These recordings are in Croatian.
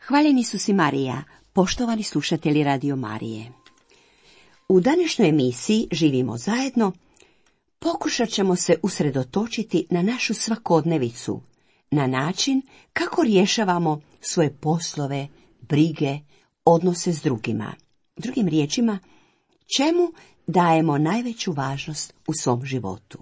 Hvaljeni su si Marija, poštovani slušatelji Radio Marije. U današnjoj emisiji Živimo zajedno pokušat ćemo se usredotočiti na našu svakodnevicu, na način kako rješavamo svoje poslove, brige, odnose s drugima. Drugim riječima, čemu dajemo najveću važnost u svom životu.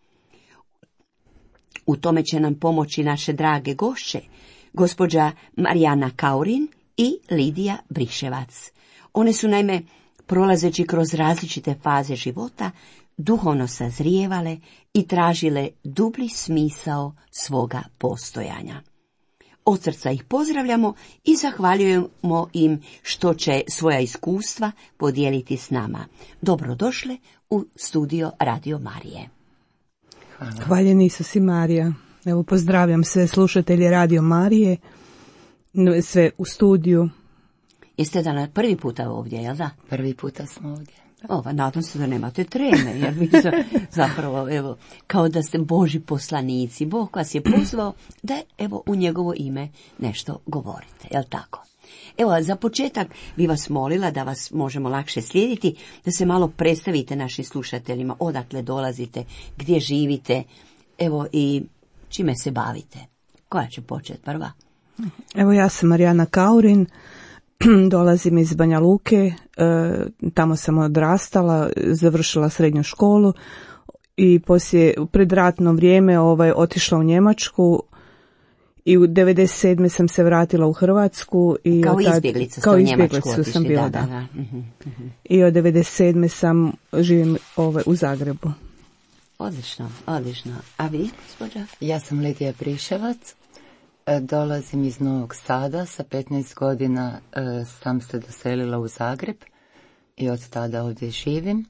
U tome će nam pomoći naše drage gošće, gospođa Marijana Kaurin i Lidija Briševac. One su naime, prolazeći kroz različite faze života, duhovno sazrijevale i tražile dublji smisao svoga postojanja. Od srca ih pozdravljamo i zahvaljujemo im što će svoja iskustva podijeliti s nama. Dobrodošle u studio Radio Marije. Hvaljeni su si Marija. Evo, pozdravljam sve slušatelje Radio Marije, sve u studiju. Jeste danas prvi puta ovdje, jel da? Prvi puta smo ovdje. Nadam se da nemate treme, jer vi zapravo, evo, kao da ste Božji poslanici. Bog vas je pozvao da, evo, u njegovo ime nešto govorite, jel tako? Evo, za početak bi vas molila da vas možemo lakše slijediti, da se malo predstavite našim slušateljima, odakle dolazite, gdje živite, evo, i čime se bavite. Koja će početi prva? Evo, ja sam Marijana Kaurin, dolazim iz Banja Luke, tamo sam odrastala, završila srednju školu i poslije predratno vrijeme otišla u Njemačku i u 97. sam se vratila u Hrvatsku. I kao izbjeglica ste u Njemačku otišli. Sam bila, da. I od 97. sam živim u Zagrebu. Odlično, odlično. A vi, gospođa? Ja sam Lidija Briševac. Dolazim iz Novog Sada, sa 15 godina sam se doselila u Zagreb i od tada ovdje živim.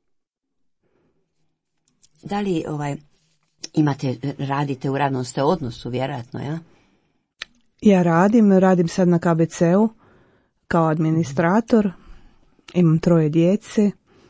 Da li radite u radnom ste odnosu, vjerojatno, ja? Ja radim sad na KBC-u kao administrator, imam 3 djece,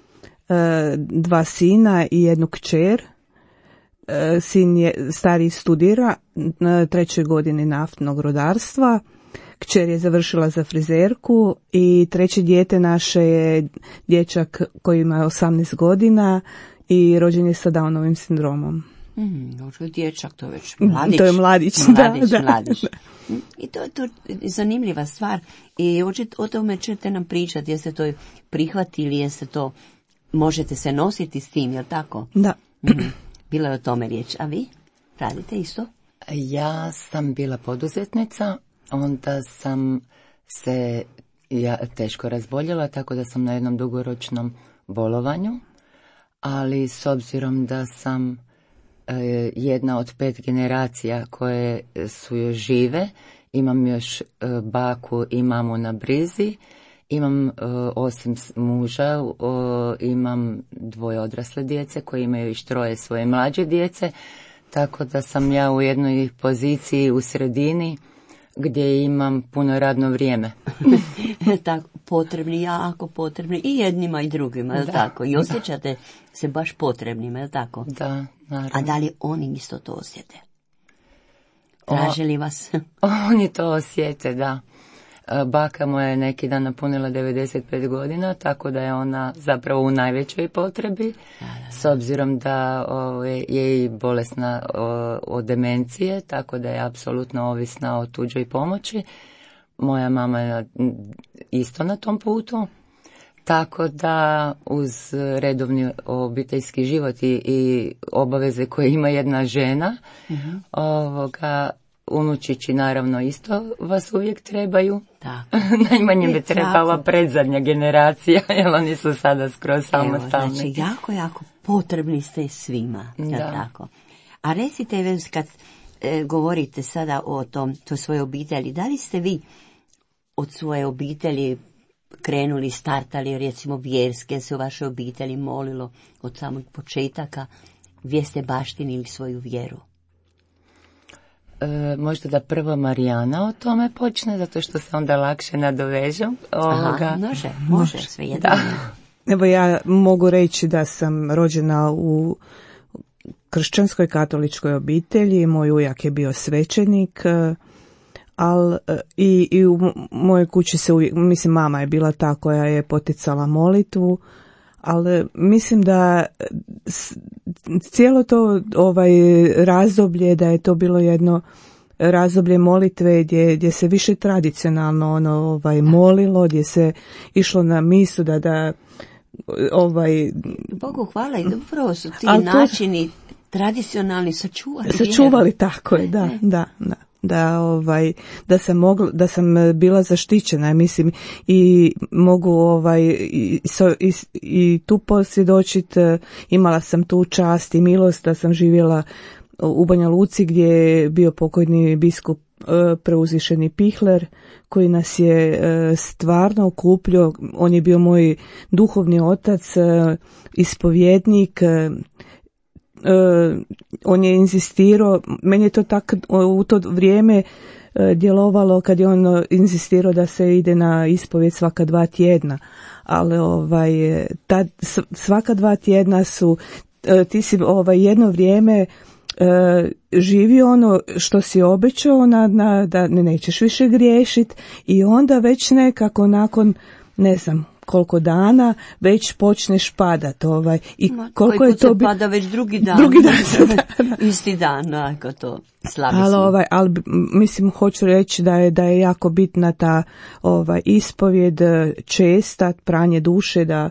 2 sina i 1 kćer. Sin je stariji, studira na 3. godini naftnog rudarstva, kćer je završila za frizerku i 3. dijete naše je dječak koji ima 18 godina i rođen je sa Downovim sindromom. Dječak, to je već mladić. To je mladić, mladić. I to je zanimljiva stvar i o tome ćete nam pričati, jeste to prihvatili, jeste to, možete se nositi s tim, jel tako? Da. Bilo je o tome riječ, a vi radite isto? Ja sam bila poduzetnica, onda sam se teško razboljela, tako da sam na jednom dugoročnom bolovanju, ali s obzirom da sam jedna od 5 generacija koje su još žive, imam još baku i mamu na brizi, imam osim muža, imam 2 odrasle djece koji imaju još 3 svoje mlađe djece, tako da sam ja u jednoj poziciji u sredini gdje imam puno radno vrijeme. Tako, potrebni, jako potrebni i jednima i drugima, je tako? I osjećate se baš potrebnima, je tako? Da, naravno. A da li oni isto to osjete? Traže li vas? Oni to osjete, da. Baka moja je neki dan napunila 95 godina, tako da je ona zapravo u najvećoj potrebi, s obzirom da je i bolesna od demencije, tako da je apsolutno ovisna o tuđoj pomoći. Moja mama je isto na tom putu, tako da uz redovni obiteljski život i obaveze koje ima jedna žena, unučići naravno isto vas uvijek trebaju. Najmanje bi trebala predzadnja generacija, jer oni su sada skroz samostalni. Znači, jako potrebni ste svima. Tako. A recite, kad govorite sada o toj svojoj obitelji, da li ste vi od svoje obitelji krenuli, startali, recimo vjerske, se u vašoj obitelji molilo od samog početaka, gdje ste baštinili svoju vjeru? Možda da prvo Marijana o tome počne, zato što se onda lakše nadovežu. Može, sve jedno. Evo, ja mogu reći da sam rođena u kršćanskoj katoličkoj obitelji, moj ujak je bio svećenik, ali i u mojoj kući se uvijek, mislim, mama je bila ta koja je poticala molitvu, ali mislim da cijelo to razdoblje, da je to bilo jedno razdoblje molitve gdje se više tradicionalno molilo, gdje se išlo na misu da Bogu hvala, i upravo su ti načini tradicionalni sačuvali, tako je, da. Da sam bila zaštićena, mislim, i mogu i tu posvjedočiti, imala sam tu čast i milost da sam živjela u Banja Luci gdje je bio pokojni biskup preuzvišeni Pihler, koji nas je stvarno okupljao. On je bio moj duhovni otac, ispovjednik. On je inzistirao, meni je to tako u to vrijeme djelovalo kad je on inzistirao da se ide na ispovjed svaka 2 tjedna, ali svaka 2 tjedna su, ti si jedno vrijeme živio ono što si obećao, da nećeš više griješiti, i onda već nekako nakon ne znam koliko dana već počneš padat. I koliko je to pada već drugi dan isti dan, ako to slabi smo. Ali mislim, hoću reći da je jako bitna ta ispovjed, česta, pranje duše, da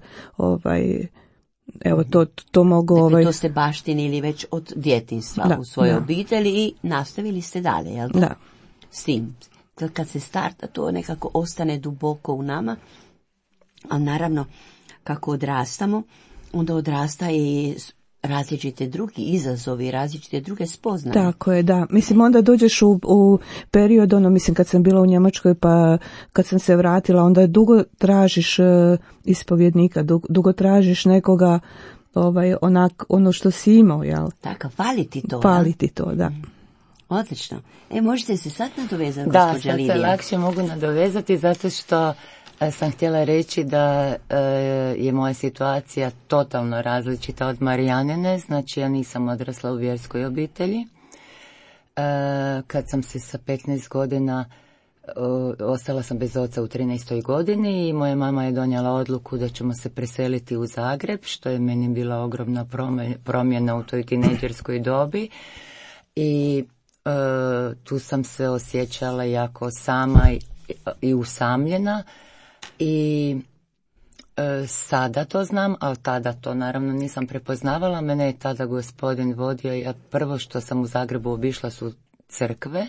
evo to mogu Dakle, to ste baštinili već od djetinjstva u svojoj obitelji i nastavili ste dalje, jel da? Da. S tim. Kad se starta, to nekako ostane duboko u nama, a naravno kako odrastamo, onda odrasta i različite drugi izazovi, različite druge spoznaje. Tako je, da. Mislim, onda dođeš u period, mislim, kad sam bila u Njemačkoj, pa kad sam se vratila, onda dugo tražiš ispovjednika, dugo tražiš nekoga, ono što si imao, jel? Tako, fali ti to, da. Odlično. Možete se sad nadovezati, gospođa Lidija? Da, sad se lakše mogu nadovezati, zato što sam htjela reći da je moja situacija totalno različita od Marijanine, znači ja nisam odrasla u vjerskoj obitelji. Kad sam se sa 15 godina, ostala sam bez oca u 13. godini i moja mama je donijela odluku da ćemo se preseliti u Zagreb, što je meni bila ogromna promjena u toj tinejdžerskoj dobi, i tu sam se osjećala jako sama i usamljena. I sada to znam, ali tada to naravno nisam prepoznavala. Mene je tada gospodin vodio, ja prvo što sam u Zagrebu obišla su crkve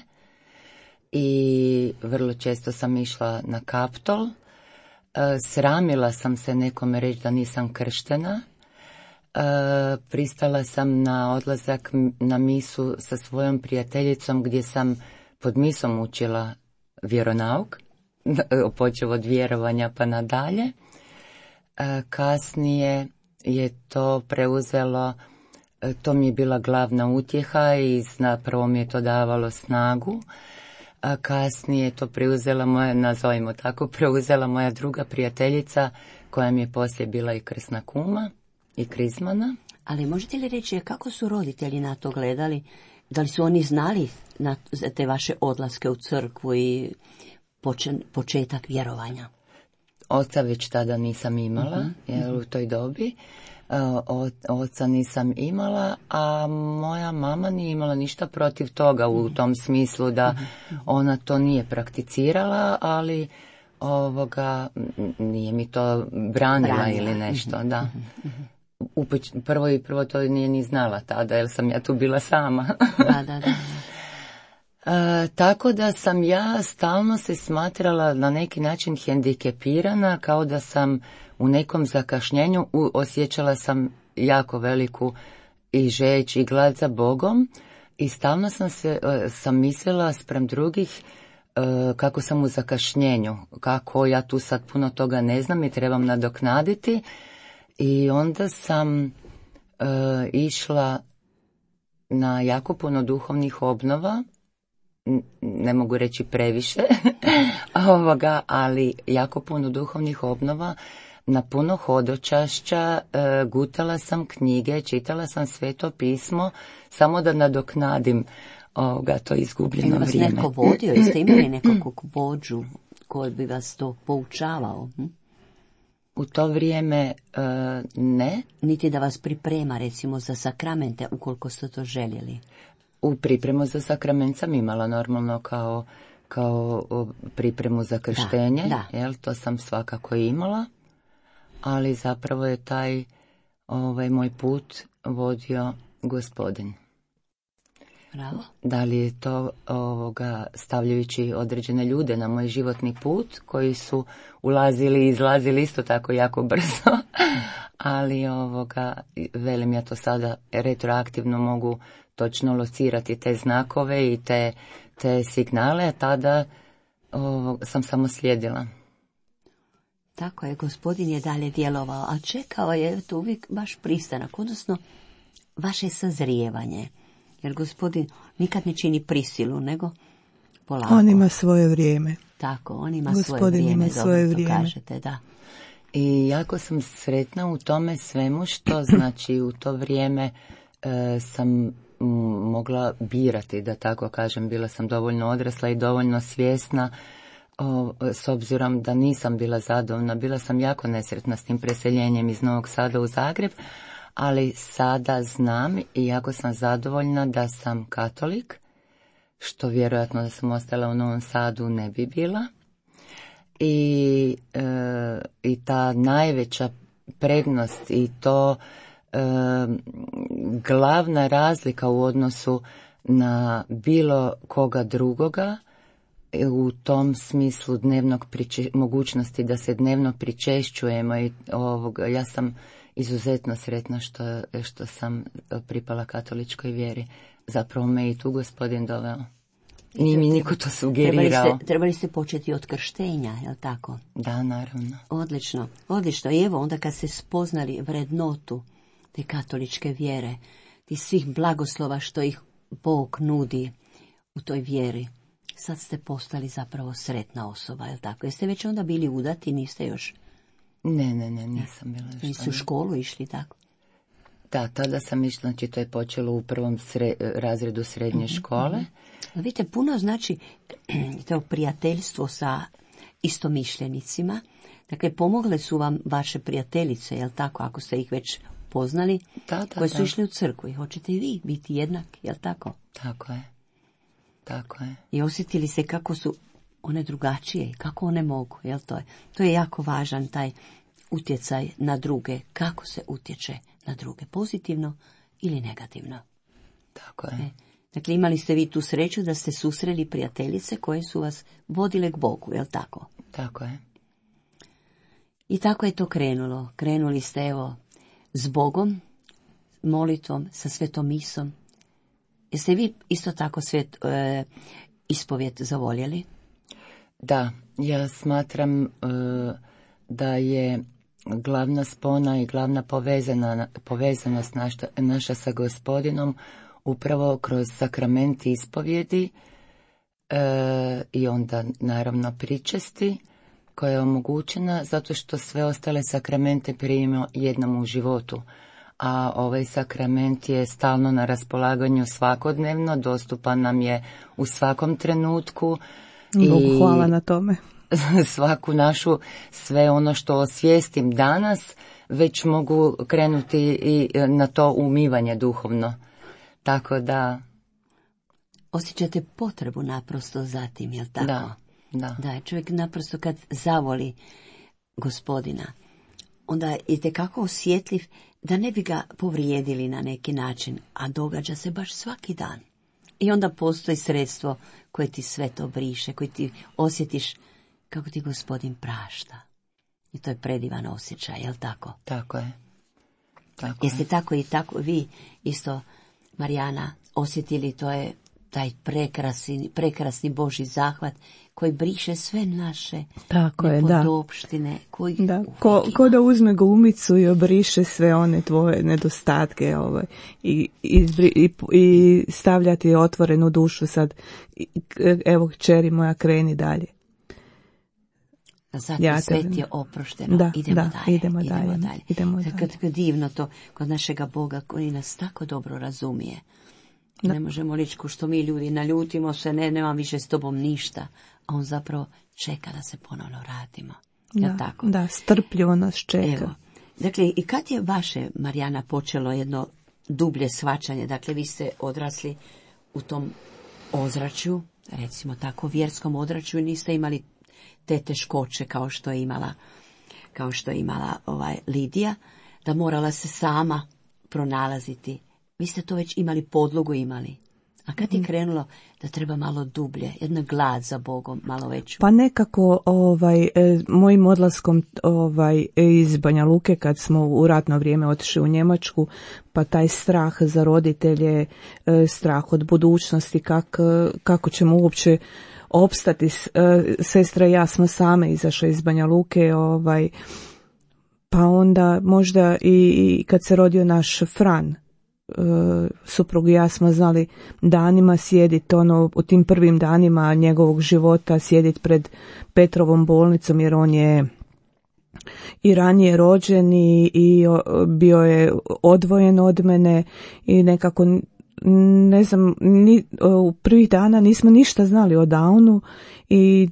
i vrlo često sam išla na Kaptol. Sramila sam se nekome reći da nisam krštena. Pristala sam na odlazak na misu sa svojom prijateljicom gdje sam pod misom učila vjeronauk, počev od vjerovanja pa nadalje. Kasnije je to preuzelo, to mi je bila glavna utjeha i prvo mi je to davalo snagu. Kasnije je to preuzela moja, nazovimo tako, preuzela moja druga prijateljica koja mi je poslije bila i krsna kuma i krizmana. Ali možete li reći kako su roditelji na to gledali? Da li su oni znali na te vaše odlaske u crkvu i početak vjerovanja? Oca već tada nisam imala, jer u toj dobi. Oca nisam imala, a moja mama nije imala ništa protiv toga u tom smislu da ona to nije prakticirala, ali nije mi to branila ili nešto, da. Prvo to nije ni znala tada, jer sam ja tu bila sama. Da. Tako da sam ja stalno se smatrala na neki način hendikepirana, kao da sam u nekom zakašnjenju, osjećala sam jako veliku i žeđ i glad za Bogom i stalno sam mislila spram drugih kako sam u zakašnjenju, kako ja tu sad puno toga ne znam i trebam nadoknaditi, i onda sam išla na jako puno duhovnih obnova, ne mogu reći previše, ali jako puno duhovnih obnova, na puno hodočašća, gutala sam knjige, čitala sam Sveto pismo, samo da nadoknadim to izgubljeno vas vrijeme. neko vodio? Jeste imali nekakvog vođu koji bi vas to poučavao? U to vrijeme ne. Niti da vas priprema, recimo, za sakramente, ukoliko ste to željeli? U pripremu za sakrament sam imala normalno kao pripremu za krštenje. Da. Jel, to sam svakako imala. Ali zapravo je taj moj put vodio Gospodin. Bravo. Da li je to stavljajući određene ljude na moj životni put koji su ulazili i izlazili isto tako jako brzo, ali velim, ja to sada retroaktivno mogu točno locirati te znakove i te signale, a tada sam samo slijedila. Tako je, Gospodin je dalje djelovao, a čekao je to uvijek vaš pristanak, odnosno vaše sazrijevanje. Jer Gospodin nikad ne čini prisilu, nego polako. On ima svoje vrijeme. Tako, on ima Gospodin svoje vrijeme, ima svoje vrijeme. kažete, da. I jako sam sretna u tome svemu što, znači, u to vrijeme sam mogla birati, da tako kažem. Bila sam dovoljno odrasla i dovoljno svjesna, s obzirom da nisam bila zadovoljna. Bila sam jako nesretna s tim preseljenjem iz Novog Sada u Zagreb, ali sada znam i jako sam zadovoljna da sam katolik, što vjerojatno da sam ostala u Novom Sadu ne bi bila. I ta najveća prednost i to glavna razlika u odnosu na bilo koga drugoga u tom smislu mogućnosti da se dnevno pričešćujemo i ja sam izuzetno sretna što sam pripala katoličkoj vjeri. Zapravo me i tu Gospodin doveo. Nije mi niko to sugerirao. Trebali ste početi od krštenja, je li tako? Da, naravno. Odlično, odlično. I evo, onda kad ste spoznali vrednotu te katoličke vjere, ti svih blagoslova što ih Bog nudi u toj vjeri, sad ste postali zapravo sretna osoba, je li tako? Jeste već onda bili udati, niste još? Ne, nisam bila još. Niste u školu išli, tako? Da, tada sam išla, znači to je počelo u prvom razredu srednje škole. Vidite, puno znači to prijateljstvo sa istomišljenicima. Dakle, pomogle su vam vaše prijateljice, jel tako, ako ste ih već poznali, koje su išli u crkvu. I hoćete i vi biti jednak, jel tako? Tako je. I osjetili se kako su one drugačije i kako one mogu, jel to je? To je jako važan taj utjecaj na druge. Kako se utječe na druge, pozitivno ili negativno? Tako je. Dakle, imali ste vi tu sreću da ste susreli prijateljice koje su vas vodile k Bogu, jel tako? Tako je. I tako je to krenulo. Krenuli ste, evo, s Bogom, molitvom, sa svetom misom. Jeste vi isto tako ispovijed zavoljeli? Da, ja smatram da je glavna spona i glavna povezanost naša sa Gospodinom upravo kroz sakrament ispovjedi i onda naravno pričesti koja je omogućena zato što sve ostale sakramente primimo jednom u životu. A ovaj sakrament je stalno na raspolaganju svakodnevno, dostupan nam je u svakom trenutku. Bogu hvala na tome. Svaku našu, sve ono što osvijestim danas, već mogu krenuti i na to umivanje duhovno. Tako da... Osjećate potrebu naprosto za tim, jel tako? Da. Da, čovjek naprosto kad zavoli Gospodina, onda je itekako osjetljiv da ne bi ga povrijedili na neki način, a događa se baš svaki dan. I onda postoji sredstvo koje ti sve to briše, koje ti osjetiš kako ti Gospodin prašta. I to je predivan osjećaj, jel tako? Tako je. Jeste tako i tako vi isto, Marijana, osjetili to je taj prekrasni Božji zahvat koji briše sve naše nepodopštine. Ko da uzme glumicu i obriše sve one tvoje nedostatke i stavljati otvorenu dušu sad. Evo, kćeri moja, kreni dalje. Zato svet je oprošteno. Idemo dalje. Tako divno to kod našega Boga koji nas tako dobro razumije. Ne možemo reći ko što mi ljudi naljutimo se, nemam više s tobom ništa. A on zapravo čeka da se ponovno vratimo. Da, tako? Da, strpljivo nas čeka. Evo. Dakle, i kad je vaše, Marijana, počelo jedno dublje shvaćanje? Dakle, vi ste odrasli u tom ozračju, recimo tako, vjerskom ozračju, i niste imali te teškoće kao što je imala Lidija, da morala se sama pronalaziti. Vi ste to već imali, podlogu imali. A kad je krenulo da treba malo dublje, jedna glad za Bogom, malo veću? Pa nekako mojim odlaskom iz Banja Luke, kad smo u ratno vrijeme otišli u Njemačku, pa taj strah za roditelje, strah od budućnosti, kako ćemo uopće opstati. Sestra i ja smo same izašle iz Banja Luke, pa onda možda i kad se rodio naš Fran, suprug i ja smo znali danima sjediti, u tim prvim danima njegovog života sjediti pred Petrovom bolnicom, jer on je i ranije rođen i bio je odvojen od mene i nekako, ne znam, u prvih dana nismo ništa znali o Downu i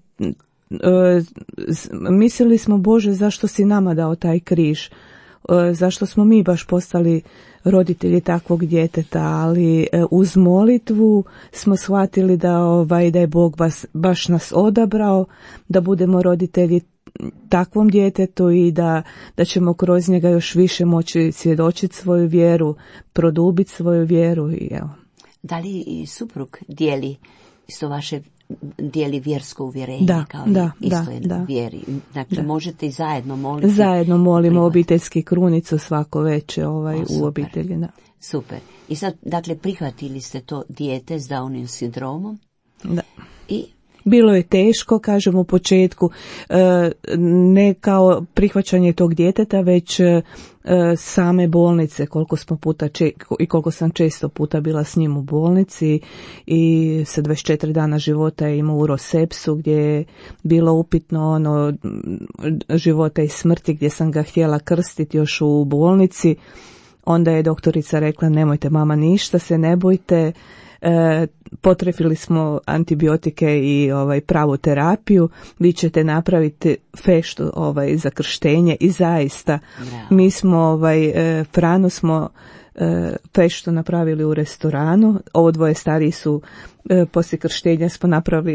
mislili smo, Bože, zašto si nama dao taj križ, zašto smo mi baš postali roditelji takvog djeteta, ali uz molitvu smo shvatili da je Bog baš nas odabrao da budemo roditelji takvom djetetu i da ćemo kroz njega još više moći svjedočiti svoju vjeru, produbiti svoju vjeru. I evo. Da li i suprug dijeli vjersko uvjerenje? Da, kao da. Vjeri. Dakle, možete i zajedno moliti. Zajedno molimo obiteljski krunicu svako veče u obitelji. Da. Super. I sad, dakle, prihvatili ste to dijete s Downovim sindromom? Da. I bilo je teško, kažem, u početku, ne kao prihvaćanje tog djeteta, već same bolnice, koliko sam često puta bila s njim u bolnici, i sa 24 dana života je imao urosepsu, gdje je bilo upitno života i smrti, gdje sam ga htjela krstiti još u bolnici. Onda je doktorica rekla, nemojte mama ništa, se ne bojte. Potrefili smo antibiotike i pravu terapiju, vi ćete napraviti feštu za krštenje, i zaista mi smo Franu smo feštu napravili u restoranu. Ovo dvoje stariji su poslije krštenja smo napravili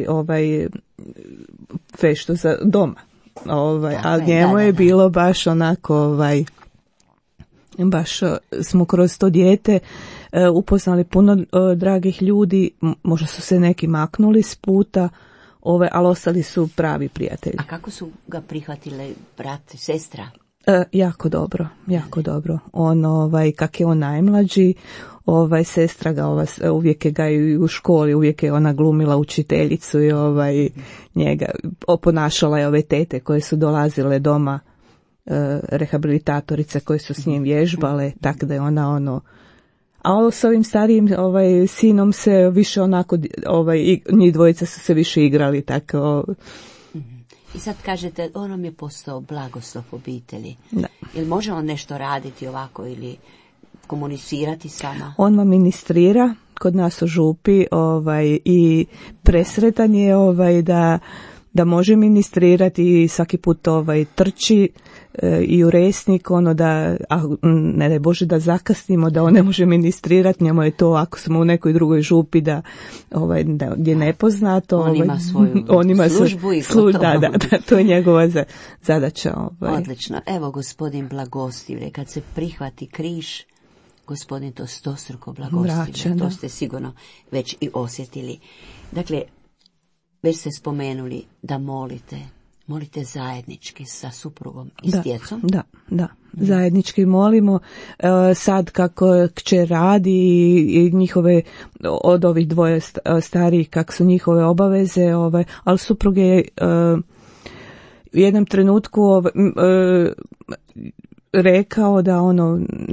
feštu za doma, ali njemu je bilo baš onako baš smo kroz to dijete upoznali puno dragih ljudi, možda su se neki maknuli s puta, ali ostali su pravi prijatelji. A kako su ga prihvatile brat i sestra? Jako dobro, jako dobro. On, kak je on najmlađi, sestra ga uvijek je ga i u školi, uvijek je ona glumila učiteljicu i njega oponašala je ove tete koje su dolazile doma, rehabilitatorice koje su s njim vježbale, tako da je ona a s ovim starijim sinom se više onako, njih dvojica su se više igrali, tako. I sad kažete, on nam je postao blagoslov obitelji. Da. Jel može on nešto raditi ovako ili komunicirati s vama? On vam ministrira kod nas u župi i presretan je da može ministrirati, i svaki put trči i u resnik, ne daj Bože da zakasnimo, da on ne može ministrirati, njemu je to ako smo u nekoj drugoj župi da je nepoznato. On ima svoju službu i da, to je njegova zadaća. Odlično. Evo, gospodin blagostivlje, kad se prihvati križ, gospodin to stostruko blagostivlje. To ste sigurno već i osjetili. Dakle, već ste spomenuli da molite zajednički sa suprugom i s djecom? Da. Zajednički molimo. Sad kako kćer radi i njihove, od ovih dvoje starijih, kak su njihove obaveze, ali suprug je u jednom trenutku rekao da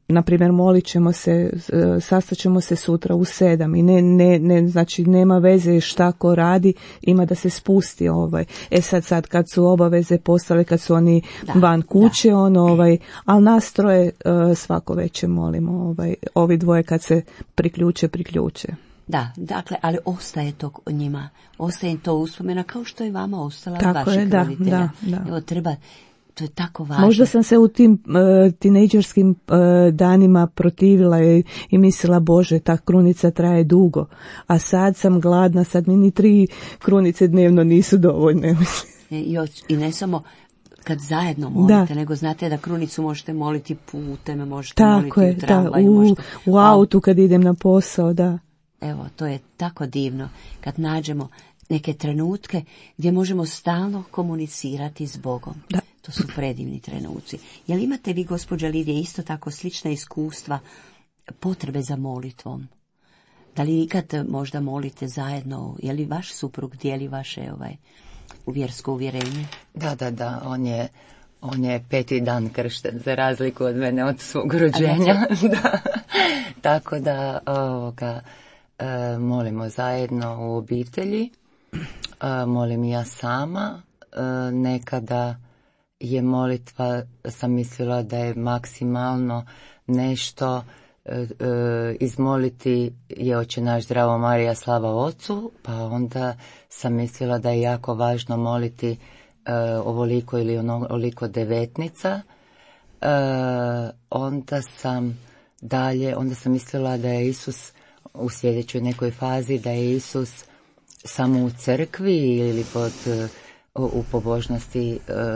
na primjer, molit ćemo se, sastaćemo se sutra u 7 i znači nema veze šta ko radi, ima da se spusti sad kad su obaveze postale, kad su oni van kuće, ali nas troje svako večer molimo, ovi dvoje kad se priključe. Da, dakle, ali ostaje to njima, ostaje to uspomena kao što je vama ostala od tako vaših je, roditelja. Da. Evo, treba, to je tako važno. Možda sam se u tim tinejdžerskim danima protivila i mislila, Bože, ta krunica traje dugo, a sad sam gladna, sad mi ni 3 krunice dnevno nisu dovoljne. I ne samo kad zajedno molite, nego znate da krunicu možete moliti putem, možete tako moliti u tramvaju. U autu kad idem na posao, da. Evo, to je tako divno kad nađemo neke trenutke gdje možemo stalno komunicirati s Bogom. Da. To su predivni trenuci. Jel imate vi, gospođa Lidija, isto tako slična iskustva potrebe za molitvom? Da li ikad možda molite zajedno? Je li vaš suprug dijeli vaše vjersko uvjerenje? Da. On je 5. dan kršten, za razliku od mene, od svog rođenja. Da. Tako da molimo zajedno u obitelji. Molim i ja sama. Nekada je molitva, sam mislila da je maksimalno nešto izmoliti je Oče naš, Zdravo Marija, slava Ocu, pa onda sam mislila da je jako važno moliti ovoliko ili onoliko devetnica. Onda sam mislila da je Isus u sljedećoj nekoj fazi, da je Isus samo u crkvi ili u pobožnosti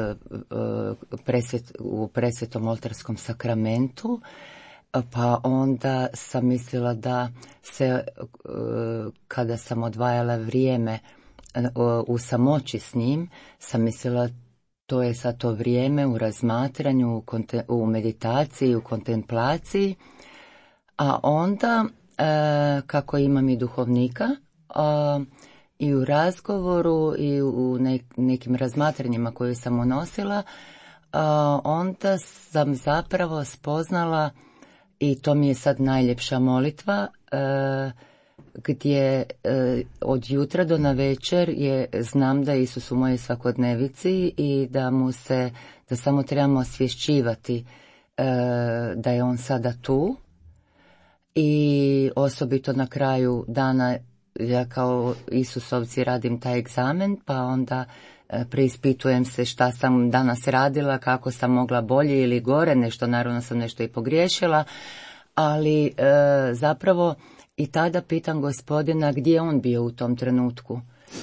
u presvetom oltarskom sakramentu, pa onda sam mislila da se, kada sam odvajala vrijeme u samoći s njim, sam mislila to je sad to vrijeme u razmatranju, u meditaciji, u kontemplaciji, a onda kako imam i duhovnika, i u razgovoru i u nekim razmatranjima koje sam unosila, onda sam zapravo spoznala, i to mi je sad najljepša molitva, gdje od jutra do navečer znam da je Isus u mojoj svakodnevici i da samo trebamo osvješćivati da je on sada tu, i osobito na kraju dana ja kao Isusovci radim taj egzamen, pa onda preispitujem se šta sam danas radila, kako sam mogla bolje ili gore, naravno sam nešto i pogriješila, ali zapravo i tada pitam Gospodina gdje je on bio u tom trenutku.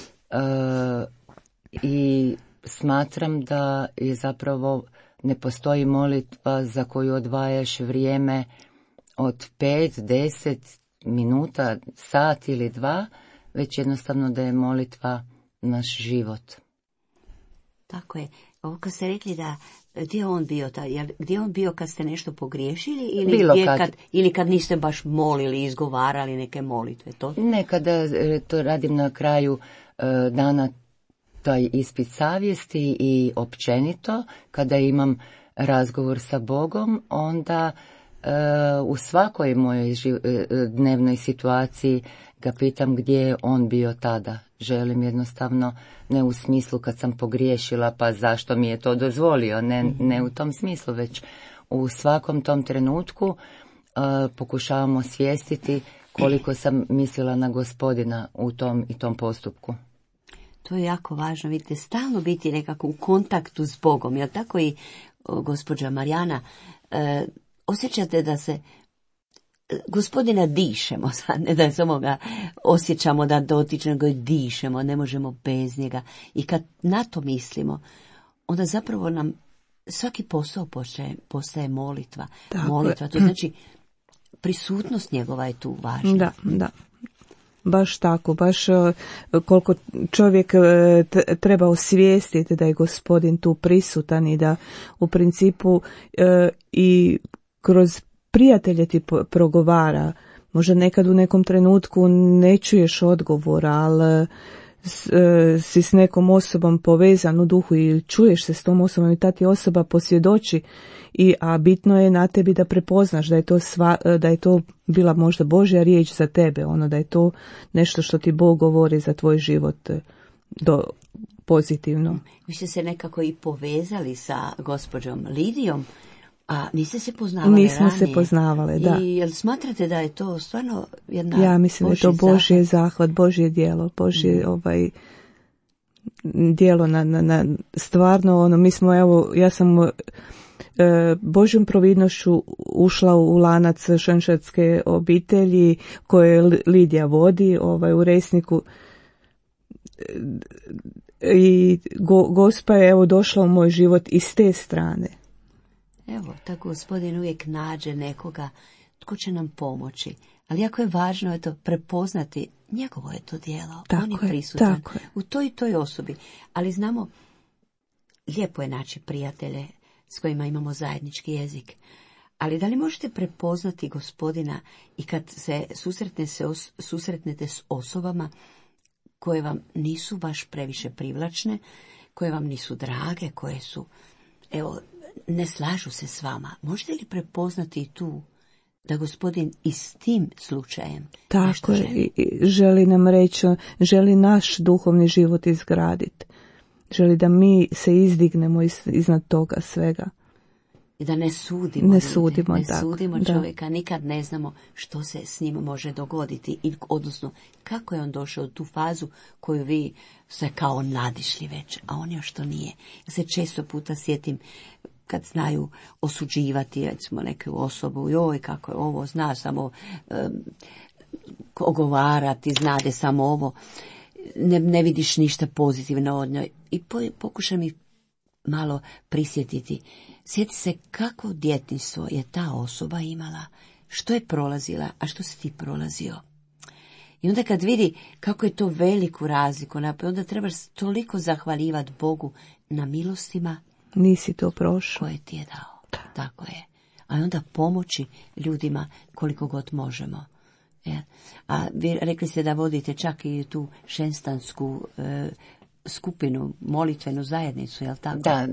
I smatram da je zapravo ne postoji molitva za koju odvajaš vrijeme od 5, 10 minuta, sat ili 2, već jednostavno da je molitva naš život. Tako je. Ovo kad ste rekli da gdje je on bio, gdje je on bio kad ste nešto pogriješili ili kad niste baš molili, izgovarali neke molitve? To? Nekada to radim na kraju dana, taj ispit savjesti, i općenito kada imam razgovor sa Bogom, onda u svakoj mojoj dnevnoj situaciji ga pitam gdje je on bio tada. Želim jednostavno, ne u smislu kad sam pogriješila pa zašto mi je to dozvolio, ne u tom smislu, već u svakom tom trenutku pokušavamo osvijestiti koliko sam mislila na Gospodina u tom i tom postupku. To je jako važno, vidite, stalno biti nekako u kontaktu s Bogom, jel tako i gospođa Marijana, osjećate da se Gospodina dišemo, sad ne da samo ga osjećamo da dotičemo, nego dišemo, ne možemo bez njega. I kad na to mislimo, onda zapravo nam svaki posao postaje molitva. Tako molitva, to znači prisutnost njegova je tu važna. Da. Baš tako, baš koliko čovjek treba osvijestiti da je Gospodin tu prisutan i da u principu i kroz prijatelje ti progovara. Možda nekad u nekom trenutku ne čuješ odgovor, ali si s nekom osobom povezan u duhu i čuješ se s tom osobom i ta ti osoba posvjedoči, a bitno je na tebi da prepoznaš da je to bila možda Božja riječ za tebe, da je to nešto što ti Bog govori za tvoj život pozitivno. Vi ste se nekako i povezali sa gospođom Lidijom, a niste se poznavale Nismo ranije. se poznavale, da. I jel smatrate da je to stvarno jedna Ja mislim da je to Božje zahvat, Božje djelo, Božje djelo na stvarno, mi smo, ja sam Božjom providnošću ušla u lanac Šenšatske obitelji koje Lidija vodi u Resniku. I Gospa je došla u moj život iz te strane. Evo, tako Gospodin uvijek nađe nekoga tko će nam pomoći. Ali jako je važno prepoznati njegovo je to djelo. On je prisutan u toj i toj osobi. Ali znamo, lijepo je naći prijatelje s kojima imamo zajednički jezik. Ali da li možete prepoznati Gospodina i kad se susretnete s osobama koje vam nisu baš previše privlačne, koje vam nisu drage, koje su, ne slažu se s vama. Možete li prepoznati tu da Gospodin i s tim slučajem tako je, želi nam reći, želi naš duhovni život izgraditi. Želi da mi se izdignemo iznad toga svega. I da ne sudimo, ne sudimo čovjeka, nikad ne znamo što se s njim može dogoditi, odnosno kako je on došao u tu fazu koju vi ste kao nadišli već, a on još to nije. Ja se često puta sjetim kad znaju osuđivati recimo neku osobu, joj kako je ovo, zna samo ogovarati, znade samo ovo, ne vidiš ništa pozitivno od njoj. I pokušam mi malo prisjetiti. Sjeti se kako djetinjstvo je ta osoba imala, što je prolazila, a što si ti prolazio. I onda kad vidi kako je to veliku razliku napravio, onda trebaš toliko zahvaljivati Bogu na milostima. Nisi to prošao. Koje ti je dao. Tako je. A onda pomoći ljudima koliko god možemo. A vi rekli ste da vodite čak i tu šenstansku skupinu, molitvenu zajednicu, jel tako? Da,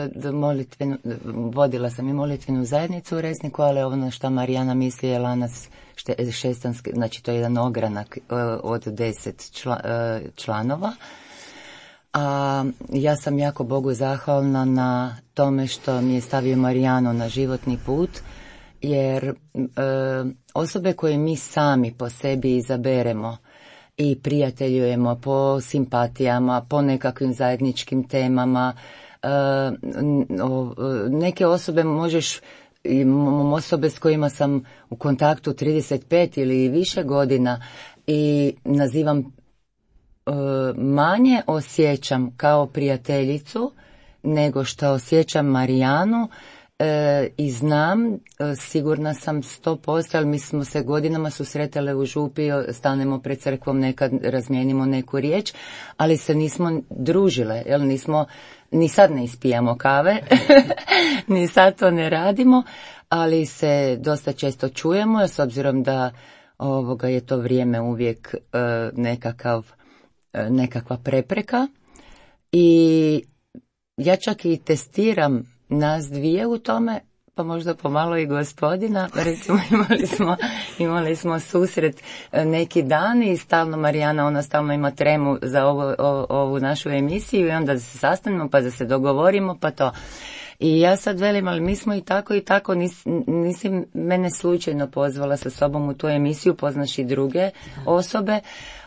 vodila sam i molitvenu zajednicu u Resniku, ali ono što Marijana misli je lanac šestanski, znači to je jedan ogranak od 10 članova. A ja sam jako Bogu zahvalna na tome što mi je stavio Marijanu na životni put, jer osobe koje mi sami po sebi izaberemo i prijateljujemo po simpatijama, po nekakvim zajedničkim temama, neke osobe imam osobe s kojima sam u kontaktu 35 ili više godina i nazivam manje osjećam kao prijateljicu nego što osjećam Marijanu i znam, sigurna sam 100%, ali mi smo se godinama susretale u župi, stanemo pred crkvom, nekad razmijenimo neku riječ, ali se nismo družile, ni sad ne ispijamo kave, ni sad to ne radimo, ali se dosta često čujemo, s obzirom da je to vrijeme uvijek nekakva prepreka i ja čak i testiram nas dvije u tome, pa možda pomalo i Gospodina. Recimo imali smo susret neki dan i stalno Marijana, ona stalno ima tremu za ovu našu emisiju i onda se sastanemo pa da se dogovorimo pa to. I ja sad velim, ali mi smo i tako, nisi mene slučajno pozvala sa sobom u tu emisiju, poznaš i druge osobe,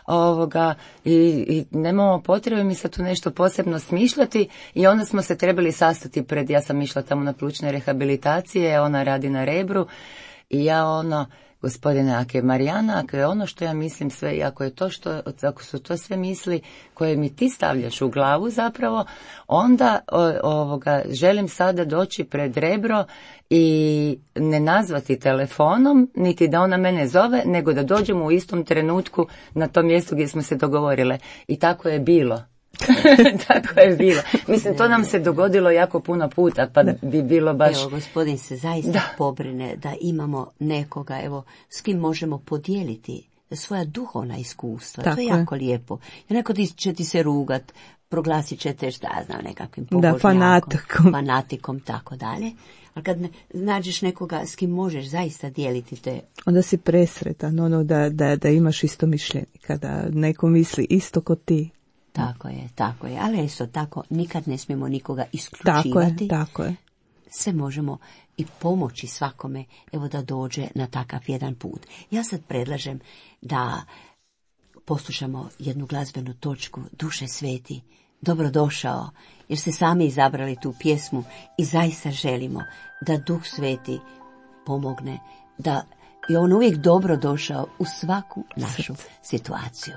i nemamo potrebe mi sad tu nešto posebno smišljati i onda smo se trebali sastati ja sam išla tamo na plućne rehabilitacije, ona radi na Rebru i ja Gospodine, ako je Marijana, ako je ono što ja mislim sve i ako su to sve misli koje mi ti stavljaš u glavu zapravo, onda želim sada doći pred Rebro i ne nazvati telefonom, niti da ona mene zove, nego da dođemo u istom trenutku na tom mjestu gdje smo se dogovorile. I tako je bilo. Tako je bilo. Mislim, to nam se dogodilo jako puno puta, pa bi bilo baš... Evo, Gospodin se zaista pobrine da imamo nekoga, s kim možemo podijeliti svoja duhovna iskustva. Tako to je je. jako lijepo. Jer neko će ti se rugat, proglasit ćete, šta ja znam, nekakvim Da, pobožnjakom, fanatikom, tako dalje. Ali kad nađeš nekoga s kim možeš zaista dijeliti te... Onda si presretan, da imaš isto mišljenika, da neko misli isto ko ti. Tako je. Ali isto tako, nikad ne smijemo nikoga isključivati. Tako je. Sve možemo i pomoći svakome, evo da dođe na takav jedan put. Ja sad predlažem da poslušamo jednu glazbenu točku, Duše sveti, dobrodošao, jer ste sami izabrali tu pjesmu i zaista želimo da Duh sveti pomogne, da je on uvijek dobrodošao u svaku našu situaciju.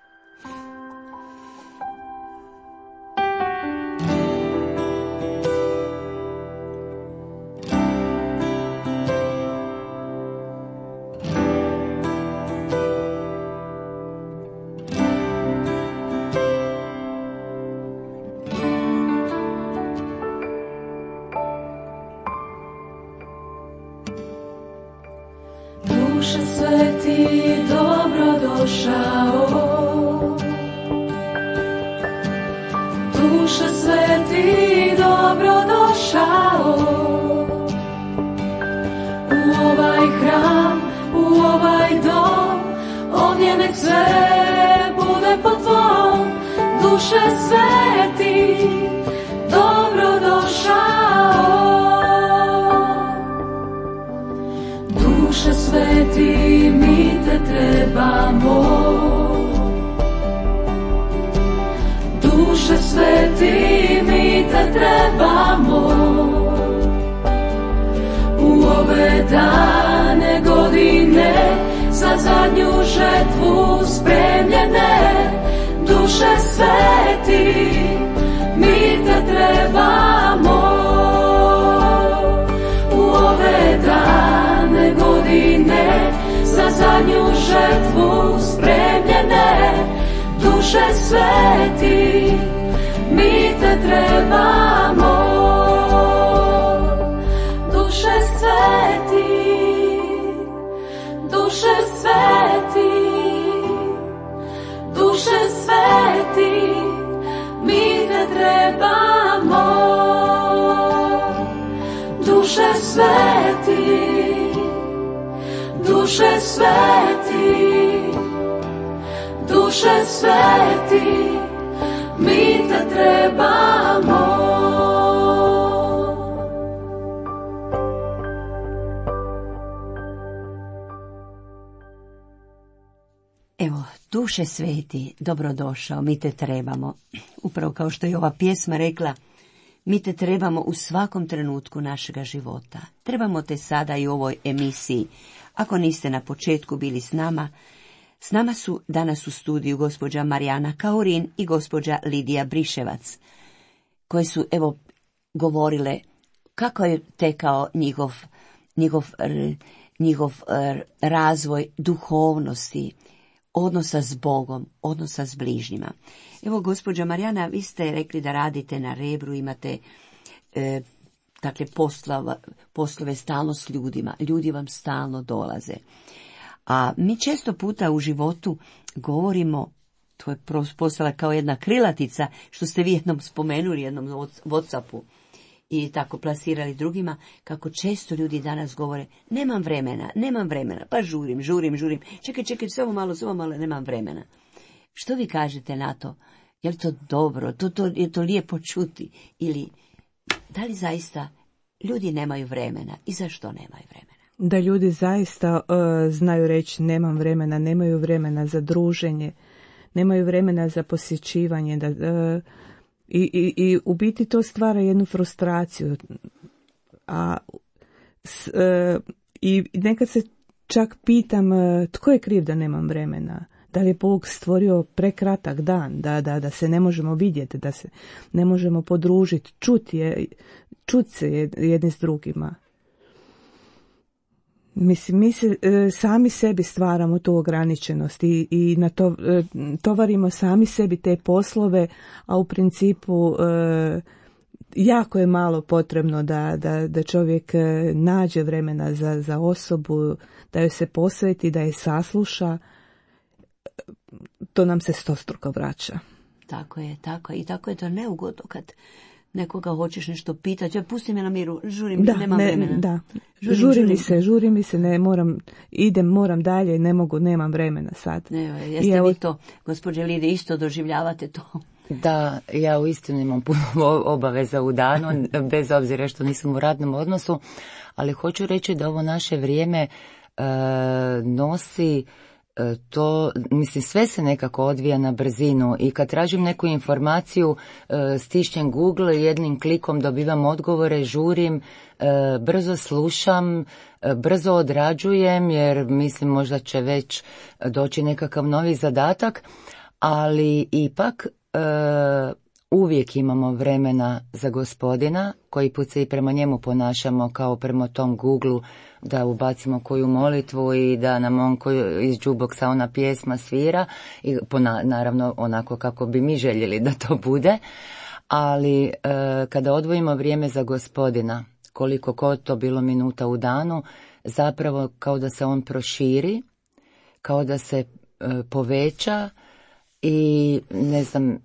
Duše sveti, dobrodošao. Duše sveti, dobrodošao. U ovaj hram, u ovaj dom, ovdje nek sve bude po tvom. Duše sveti, dobrodošao. Duše sveti, mi te trebamo. Duše sveti, mi te trebamo. U ove dane godine, za zadnju žetvu spremljene. Duše sveti, mi te trebamo. U ove dane godine, za zadnju žetvu spremljene. Duše sveti, mi te trebamo. Duše sveti, duše sveti, duše sveti, mi te trebamo. Duše sveti, duše sveti, duše sveti, mi te trebamo. Evo, Duše sveti, dobrodošao, mi te trebamo. Upravo kao što je ova pjesma rekla, mi te trebamo u svakom trenutku našega života. Trebamo te sada i u ovoj emisiji. Ako niste na početku bili s nama su danas u studiju gospođa Marijana Kaurin i gospođa Lidija Briševac, koje su, evo, govorile kako je tekao njihov razvoj duhovnosti, odnosa s Bogom, odnosa s bližnjima. Evo, gospođa Marijana, vi ste rekli da radite na Rebru, imate dakle poslove stalno s ljudima, ljudi vam stalno dolaze. A mi često puta u životu govorimo, to je postala kao jedna krilatica, što ste vi jednom spomenuli, jednom WhatsAppu, i tako plasirali drugima, kako često ljudi danas govore, nemam vremena, pa žurim, čekaj, samo malo, nemam vremena. Što vi kažete na to? Je li to dobro? Je to lijepo čuti? Ili da li zaista ljudi nemaju vremena i zašto nemaju vremena? Da ljudi zaista znaju reći nemam vremena, nemaju vremena za druženje, nemaju vremena za posjećivanje, i u biti to stvara jednu frustraciju. I nekad se čak pitam tko je kriv da nemam vremena. Da li je Bog stvorio prekratak dan, da se ne možemo vidjeti, da se ne možemo podružiti, čuti se jedni s drugima. Mislim, mi se sami sebi stvaramo tu ograničenost i na to tovarimo sami sebi te poslove, a u principu jako je malo potrebno da čovjek nađe vremena za osobu, da joj se posveti, da je sasluša to nam se stostruko vraća. Tako je. I tako je to neugodno kad nekoga hoćeš nešto pitati. Ja, pusti me na miru, nemam vremena. Da, žuri mi se, ne moram, moram dalje, ne mogu, nemam vremena sad. Jeste vi to, gospođe Lide, isto doživljavate to? Da, ja uistinu imam puno obaveza u danu, bez obzira što nisam u radnom odnosu, ali hoću reći da ovo naše vrijeme nosi to, mislim, sve se nekako odvija na brzinu i kad tražim neku informaciju stišćem Google, jednim klikom dobivam odgovore, žurim, brzo slušam, brzo odrađujem jer mislim možda će već doći nekakav novi zadatak, ali ipak uvijek imamo vremena za Gospodina, koji put se i prema njemu ponašamo kao prema tom Google, da ubacimo koju molitvu i da nam on iz jukeboxa ona pjesma svira, i naravno onako kako bi mi željeli da to bude, ali kada odvojimo vrijeme za Gospodina, koliko god to bilo minuta u danu, zapravo kao da se on proširi, kao da se poveća i ne znam,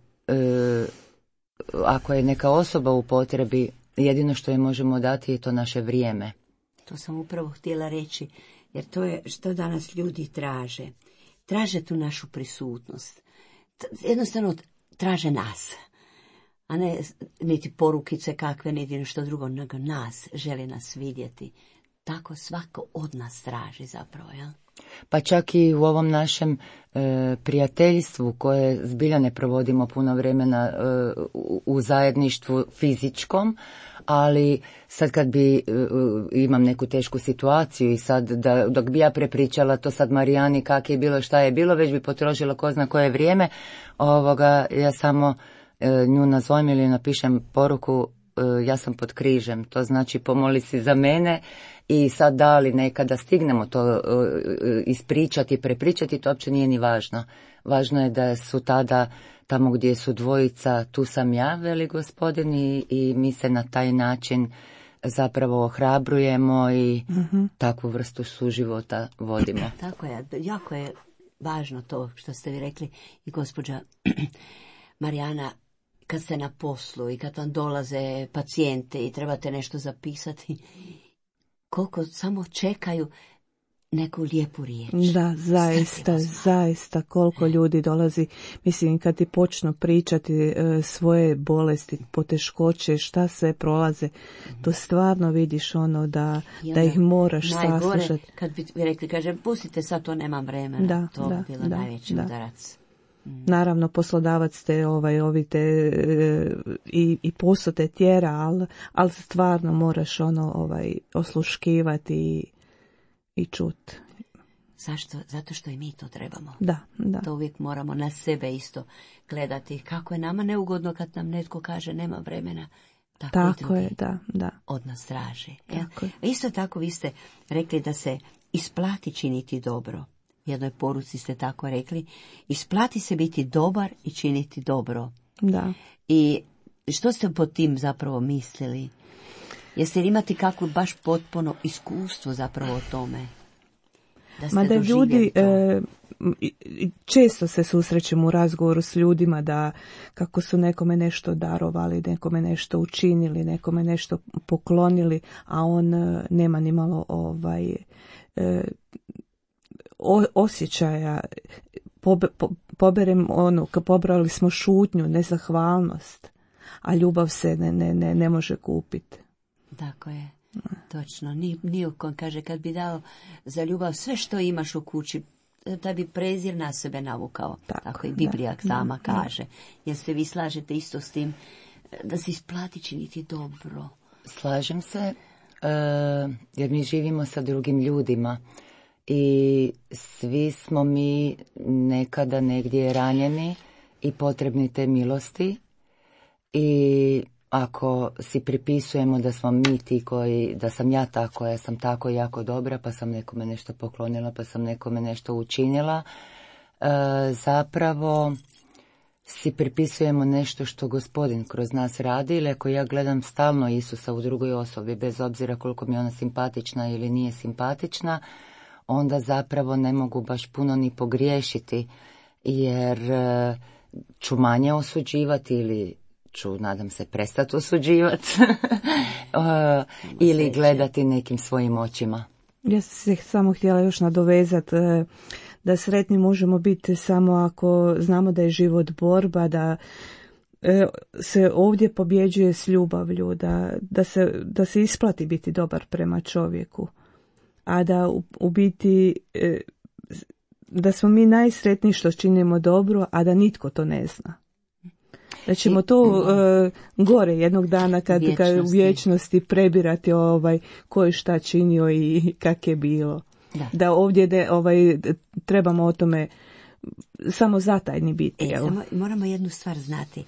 ako je neka osoba u potrebi, jedino što je možemo dati je to naše vrijeme. To sam upravo htjela reći, jer to je što danas ljudi traže. Traže tu našu prisutnost. Jednostavno traže nas. A ne niti porukice kakve, niti nešto drugo, nego nas, žele nas vidjeti. Tako svako od nas traži zapravo, ja? Pa čak i u ovom našem prijateljstvu koje zbilja ne provodimo puno vremena u zajedništvu fizičkom, ali sad kad bi imam neku tešku situaciju i sad dok bi ja prepričala to sad Marijani kak je bilo, šta je bilo, već bi potrošila ko zna koje vrijeme, ja samo nju nazovem ili napišem poruku, ja sam pod križem, to znači pomoli si za mene. I sad da li nekada stignemo to ispričati, prepričati, to uopće nije ni važno. Važno je da su tada, tamo gdje su dvojica, tu sam ja, veli Gospodin, i mi se na taj način zapravo ohrabrujemo i takvu vrstu suživota vodimo. Tako je, jako je važno to što ste vi rekli i gospođa Marijana, kad ste na poslu i kad vam dolaze pacijente i trebate nešto zapisati, koliko samo čekaju neku lijepu riječ. Da, zaista koliko ljudi dolazi, mislim kad ti počnu pričati svoje bolesti, poteškoće, šta sve prolaze, to stvarno vidiš da ih moraš saslušati. Najgore kad bi rekli, kažem, pustite sad, to nemam vremena, to bi bilo najveći udarac. Naravno, poslodavac te i posao te tjera, ali stvarno moraš osluškivati i čut. Zašto? Zato što i mi to trebamo. Da. To uvijek moramo na sebe isto gledati. Kako je nama neugodno kad nam netko kaže nema vremena. Tako je, da. Od nas traži. Isto tako vi ste rekli da se isplati činiti dobro. U jednoj poruci ste tako rekli, isplati se biti dobar i činiti dobro. Da. I što ste pod tim zapravo mislili? Jeste li imati kakvo baš potpuno iskustvo zapravo o tome? Da ljudi, često se susrećemo u razgovoru s ljudima da kako su nekome nešto darovali, nekome nešto učinili, nekome nešto poklonili, a on nema ni malo osjećaja, pobrali smo šutnju, nezahvalnost, a ljubav se ne može kupiti. Tako je, točno. Nijukom kaže, kad bi dao za ljubav sve što imaš u kući, da bi prezir na sebe navukao. Tako i Biblija sama kaže. Jer se vi slažete isto s tim da se isplati činiti dobro? Slažem se, jer mi živimo sa drugim ljudima. I svi smo mi nekada negdje ranjeni i potrebni te milosti, i ako si pripisujemo da smo mi ti da sam ja sam tako jako dobra, pa sam nekome nešto poklonila, pa sam nekome nešto učinila, zapravo si pripisujemo nešto što Gospodin kroz nas radi, ili ako ja gledam stalno Isusa u drugoj osobi, bez obzira koliko mi je ona simpatična ili nije simpatična, onda zapravo ne mogu baš puno ni pogriješiti, jer ću manje osuđivati ili ću, nadam se, prestati osuđivati ili gledati nekim svojim očima. Ja sam se samo htjela još nadovezati da sretni možemo biti samo ako znamo da je život borba, da se ovdje pobjeđuje s ljubavlju, da se isplati biti dobar prema čovjeku, a da u biti da smo mi najsretniji što činimo dobro, a da nitko to ne zna. Da ćemo to gore jednog dana kad u vječnosti prebirati ko je šta činio i kak je bilo. Da ovdje trebamo o tome samo zatajni biti. Samo moramo jednu stvar znati.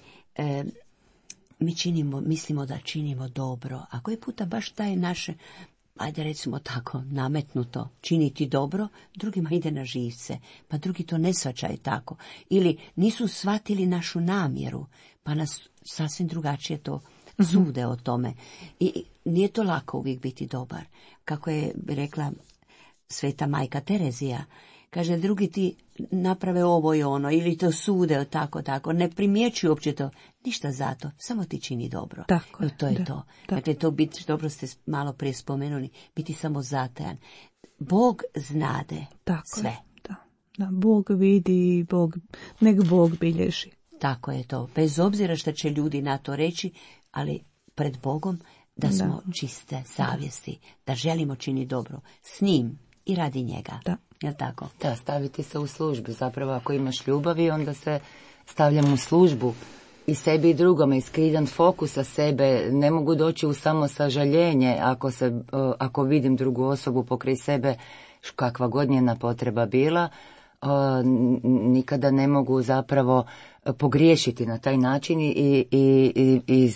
Mi mislimo da činimo dobro, a koji puta baš taj naše, ajde recimo tako, nametnuto činiti dobro, drugima ide na živce, pa drugi to ne shvaćaju tako. Ili nisu shvatili našu namjeru, pa nas sasvim drugačije to sude o tome. I nije to lako uvijek biti dobar. Kako je rekla sveta majka Terezija, kaže, drugi ti naprave ovo i ono, ili to sude tako, ne primjećuju uopće to, ništa zato, samo ti čini dobro. Tako, to je to. Dakle, to biti, dobro ste malo prije spomenuli, biti samo zatajan. Bog znade sve. Da, Bog vidi, nek Bog bilježi. Tako je to, bez obzira što će ljudi na to reći, ali pred Bogom da smo čiste savjesti, da želimo činiti dobro s njim i radi njega. Da. Jel' tako? Da, staviti se u službu. Zapravo ako imaš ljubavi, onda se stavljam u službu i sebi i drugome, iskridan fokus sa sebe. Ne mogu doći u samo sažaljenje ako vidim drugu osobu pokraj sebe, kakva god njena potreba bila, nikada ne mogu zapravo pogriješiti na taj način i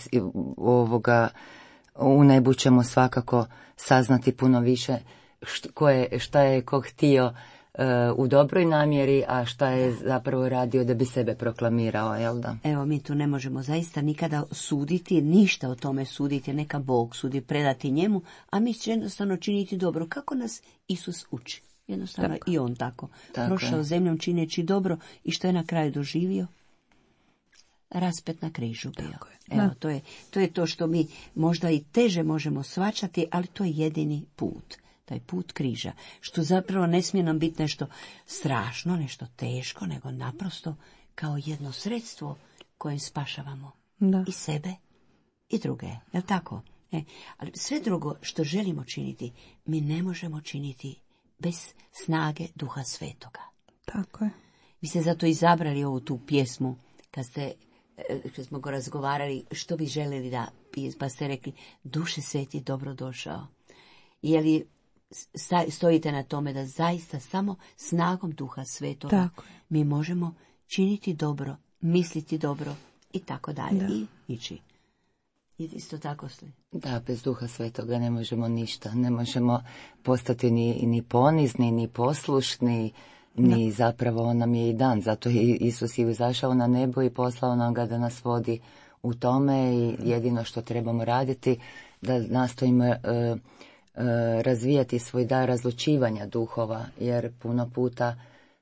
u nebu ćemo svakako saznati puno više šta je ko htio u dobroj namjeri, a šta je zapravo radio da bi sebe proklamirao, jel da? Evo, mi tu ne možemo zaista nikada suditi, ništa o tome suditi, neka Bog sudi, predati njemu, a mi će jednostavno činiti dobro, kako nas Isus uči. Jednostavno i on tako prošao zemljom čineći dobro i što je na kraju doživio? Raspet na križu bio. Evo, to je to što mi možda i teže možemo shvaćati, ali to je jedini put. Taj put križa, što zapravo ne smije nam biti nešto strašno, nešto teško, nego naprosto kao jedno sredstvo kojim spašavamo i sebe i druge. Je li tako? Ali sve drugo što želimo činiti, mi ne možemo činiti bez snage Duha Svetoga. Tako je. Vi ste zato izabrali ovu tu pjesmu, kad smo go razgovarali, što bi željeli da, pa ste rekli, Duše Sveti, dobro došao. Je li stojite na tome da zaista samo snagom Duha Svetoga mi možemo činiti dobro, misliti dobro i tako dalje i ići. I isto tako stoji. Da, bez Duha Svetoga ne možemo ništa, ne možemo postati ni ponizni, ni poslušni, ni zapravo on nam je i dan, zato je Isus i izašao na nebo i poslao nam ga da nas vodi u tome i jedino što trebamo raditi da nastojimo razvijati svoj dar razlučivanja duhova, jer puno puta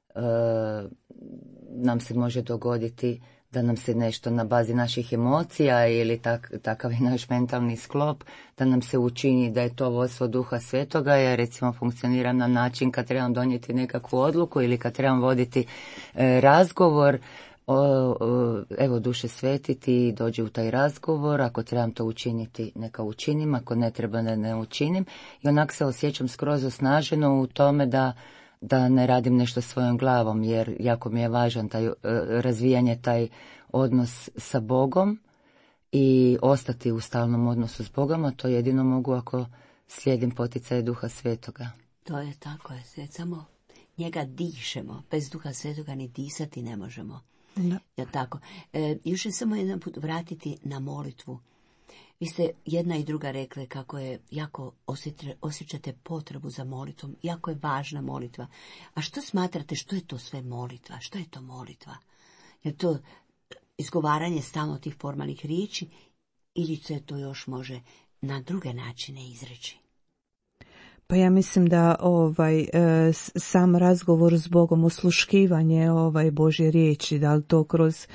nam se može dogoditi da nam se nešto na bazi naših emocija ili takav je naš mentalni sklop, da nam se učini da je to vodstvo Duha Svetoga. Ja recimo funkcioniram na način kad trebam donijeti nekakvu odluku ili kad trebam voditi razgovor, evo Duše Sveti, ti dođi u taj razgovor, ako trebam to učiniti neka učinim, ako ne treba ne učinim, i onak se osjećam skroz osnaženo u tome da ne radim nešto svojom glavom, jer jako mi je važan taj razvijanje, taj odnos sa Bogom i ostati u stalnom odnosu s Bogom, a to jedino mogu ako slijedim poticaje Duha Svetoga. To je tako, samo njega dišemo, bez Duha Svetoga ni disati ne možemo. Ja, tako. Još je samo jedan put vratiti na molitvu. Vi ste jedna i druga rekle kako je jako osjećate potrebu za molitvom, jako je važna molitva. A što smatrate, što je to sve molitva? Što je to molitva? Je to izgovaranje stalno tih formalnih riječi ili se to još može na druge načine izreći? Pa ja mislim da sam razgovor s Bogom, osluškivanje Božje riječi, da li to kroz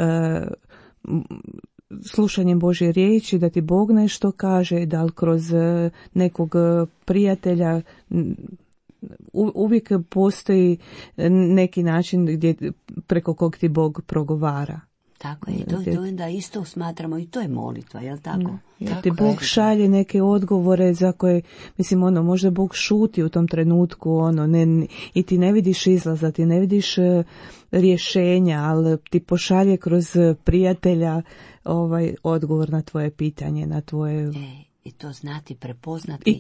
slušanjem Božje riječi, da ti Bog nešto kaže, da li kroz nekog prijatelja, uvijek postoji neki način gdje preko kog ti Bog progovara. Tako je, to onda isto smatramo i to je molitva, jel tako? Jer ti Bog šalje neke odgovore za koje, mislim, možda Bog šuti u tom trenutku, i ti ne vidiš izlaza, ti ne vidiš rješenja, ali ti pošalje kroz prijatelja odgovor na tvoje pitanje, na tvoje... I to znati prepoznati.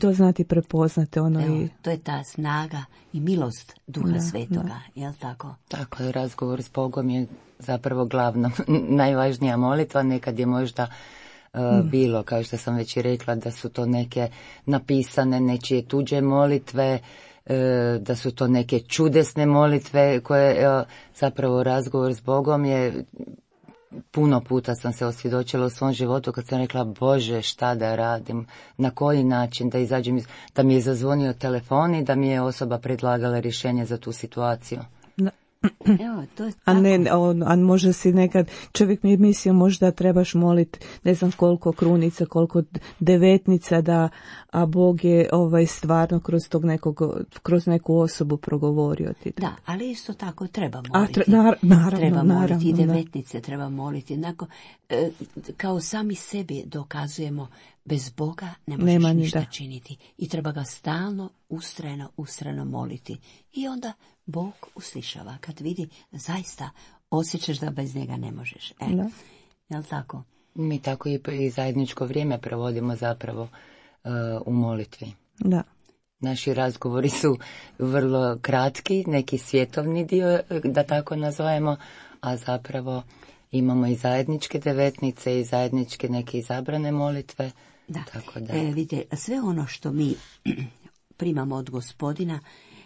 To je ta snaga i milost Duha Svetoga, jel tako? Tako je, razgovor s Bogom je zapravo glavna, najvažnija molitva. Nekad je možda bilo, kao što sam već i rekla, da su to neke napisane, nečije tuđe molitve, da su to neke čudesne molitve koje zapravo razgovor s Bogom je... Puno puta sam se osvjedočila u svom životu kad sam rekla, Bože, šta da radim, na koji način da izađem, da mi je zazvonio telefon i da mi je osoba predlagala rješenje za tu situaciju. Evo, to je a može si nekad, čovjek mi je mislio možda trebaš moliti ne znam koliko krunica, koliko devetnica, a Bog je stvarno kroz neku osobu progovorio ti. Da, ali isto tako treba moliti. Naravno, moliti i devetnice, treba moliti. Kao sami sebi dokazujemo, bez Boga ne možeš ništa činiti. I treba ga stalno, ustrajno moliti. I onda Bog uslišava. Kad vidi, zaista osjećaš da bez njega ne možeš. Jel tako? Mi tako i zajedničko vrijeme provodimo zapravo u molitvi. Da. Naši razgovori su vrlo kratki, neki svjetovni dio, da tako nazovemo, a zapravo imamo i zajedničke devetnice i zajedničke neke izabrane molitve. Da. Tako da. Vidite, sve ono što mi primamo od Gospodina,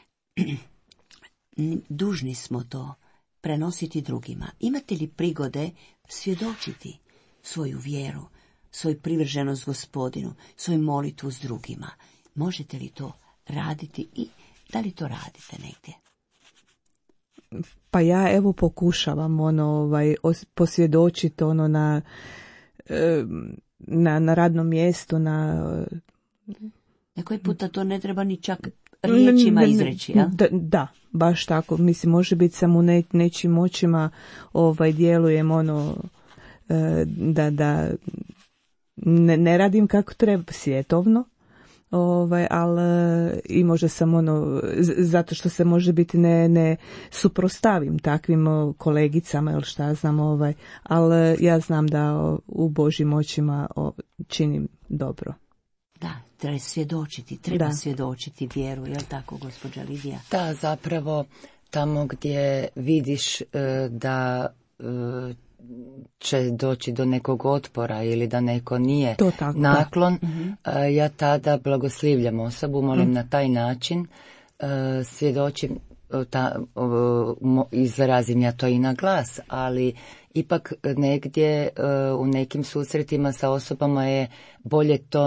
dužni smo to prenositi drugima. Imate li prigode svjedočiti svoju vjeru, svoju privrženost Gospodinu, svoju molitvu s drugima? Možete li to raditi i da li to radite negdje? Pa ja pokušavam posvjedočiti na radnom mjestu, Na koji puta to ne treba ni čak riječima izreći, ja? Da, baš tako. Mislim, može biti samo u nečim očima djelujem da ne radim kako treba svjetovno, ali i možda sam zato što se može biti ne suprostavim takvim kolegicama ili šta znam, ali ja znam da u Božjim očima činim dobro. Da, treba svjedočiti vjeru, je li tako, gospođa Lidija? Da, zapravo tamo gdje vidiš da će doći do nekog otpora ili da neko nije naklon, ja tada blagoslivljam osobu, molim na taj način, svjedočim, izrazim ja to i na glas, ali ipak negdje u nekim susretima sa osobama je bolje to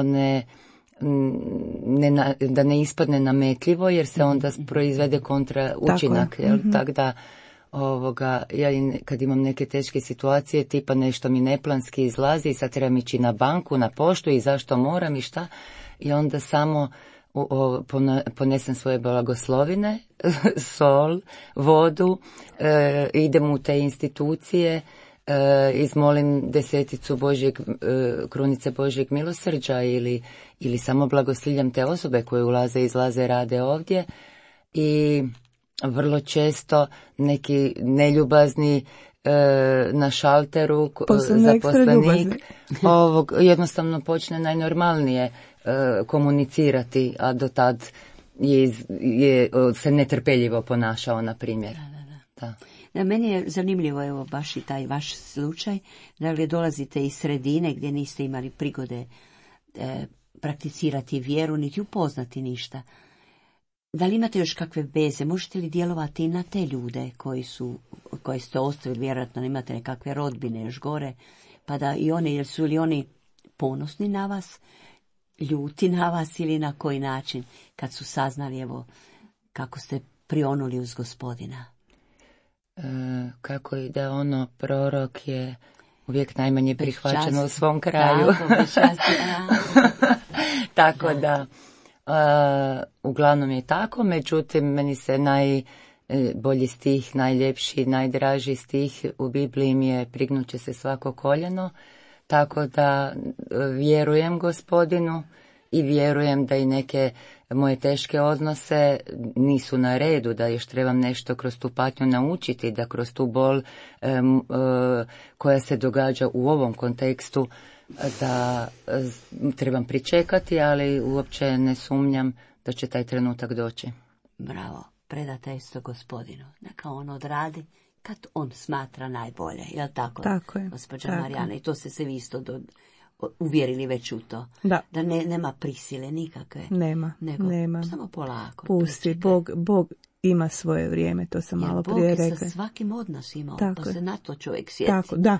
da ne ispadne nametljivo, jer se onda proizvede kontra učinak. Tako da ja kad imam neke teške situacije, tipa nešto mi neplanski izlazi i sad trebam ići na banku, na poštu i zašto moram i šta, i onda samo ponesem svoje blagoslovine, sol, vodu, idem u te institucije, izmolim deseticu krunice Božjeg milosrđa ili samo blagoslivljam te osobe koje ulaze, izlaze, rade ovdje. I vrlo često neki neljubazni na šalteru zaposlenik jednostavno počne najnormalnije komunicirati, a do tad je se netrpeljivo ponašao, na primjer. Da. Meni je zanimljivo, evo, baš i taj vaš slučaj, da li dolazite iz sredine gdje niste imali prigode prakticirati vjeru, niti upoznati ništa. Da li imate još kakve veze? Možete li djelovati na te ljude koje ste ostavili, vjerojatno imate nekakve rodbine još gore, pa da i oni, jer su li oni ponosni na vas, ljuti na vas ili na koji način kad su saznali, evo, kako ste prionuli uz Gospodina? Kako ide ono, prorok je uvijek najmanje prihvaćeno u svom kraju. Tako da, uglavnom je tako, međutim, meni se najbolji stih, najljepši, najdraži stih u Bibliji mi je prignut će se svako koljeno, tako da vjerujem Gospodinu i vjerujem da i neke moje teške odnose nisu na redu, da još trebam nešto kroz tu patnju naučiti, da kroz tu bol koja se događa u ovom kontekstu, da trebam pričekati, ali uopće ne sumnjam da će taj trenutak doći. Bravo, predata isto Gospodinu, neka on odradi kad on smatra najbolje, jel tako? Tako je. Gospođa Marijana, i to ste se vi isto uvjerili već u to. Da nema prisile nikakve. Nema. Samo polako. Pusti, Bog ima svoje vrijeme, to sam malo prije rekla. Bog je sa svakim od nas imao, pa se na to čovjek sjeti. Tako, da.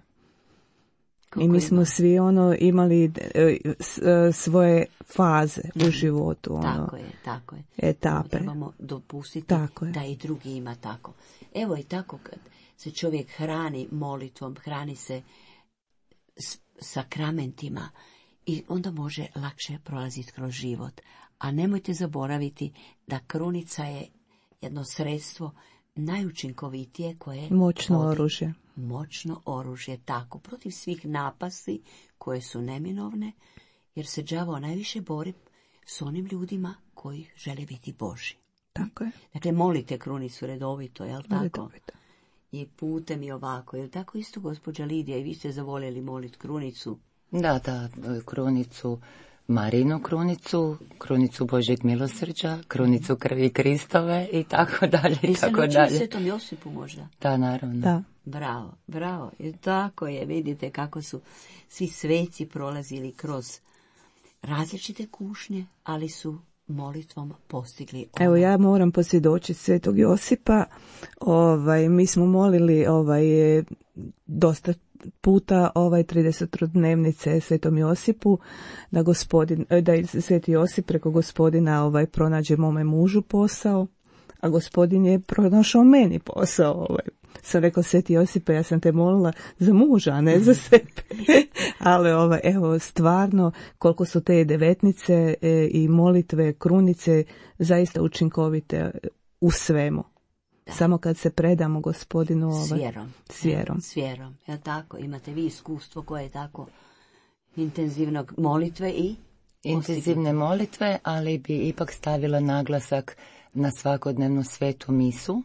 I mi smo svi imali svoje faze u životu. Tako je. Etape. Trebamo dopustiti da i drugi ima tako. Evo i tako kad se čovjek hrani molitvom, hrani se sakramentima i onda može lakše prolaziti kroz život. A nemojte zaboraviti da krunica je jedno sredstvo najučinkovitije koje moćno oružje, tako, protiv svih napasti koje su neminovne, jer se đavao najviše bori s onim ljudima koji žele biti Božji. Tako je. Dakle, molite krunicu redovito, jel tako? Redovito. I putem i ovako, jel tako isto, gospođa Lidija, i vi ste zavoljeli moliti krunicu? Da, krunicu, Marinu krunicu Božjeg milosrđa, krunicu krvi Kristove i tako dalje. I se naučili Svetom Josipu možda? Da, naravno. Da. Bravo. I tako je, vidite kako su svi sveci prolazili kroz različite kušnje, ali su molitvom postigli ovo. Evo, ja moram posvjedočiti Svetog Josipa. Mi smo molili dosta puta 30-dnevnice Svetom Josipu, da Sveti Josip preko Gospodina pronađe mome mužu posao, a Gospodin je pronašao meni posao. Sam rekla, Sveti Josipe, ja sam te molila za muža, a ne za sebe. Ali evo, stvarno, koliko su te devetnice i molitve, krunice zaista učinkovite u svemu. Da. Samo kad se predamo Gospodinu s vjerom. Jel tako? Imate vi iskustvo koje je tako intenzivnog molitve i intenzivne molitve, ali bi ipak stavila naglasak na svakodnevnu svetu misu,